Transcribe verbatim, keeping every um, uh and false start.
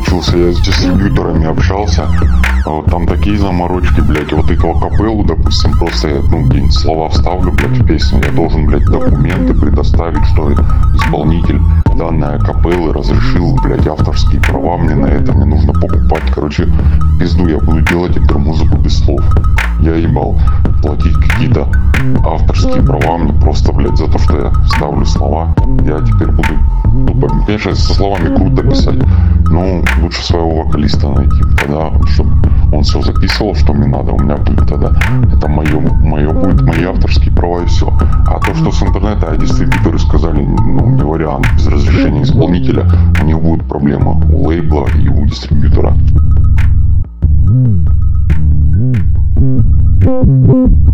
заморочился, я с дистрибьюторами общался. А вот там такие заморочки, блядь. Вот эту акапеллу, допустим, просто я, ну, где-нибудь слова вставлю, блядь, в песню. Я должен, блядь, документы предоставить, что исполнитель данной акапеллы разрешил, блядь, авторские права мне на это. Мне нужно покупать. Короче, пизду, я буду делать теперь музыку без слов. Я ебал платить какие-то авторские права мне просто, блядь, за то, что я ставлю слова. Я теперь буду, ну, конечно, со словами круто писать, но лучше своего вокалиста найти тогда, чтобы он все записывал, что мне надо, у меня будет тогда, это мое, мое будет, мои авторские права и все. А то, что с интернета, а дистрибьюторы сказали, ну, не вариант, без разрешения исполнителя, у них будет проблема у лейбла и у дистрибьютора. Thank you.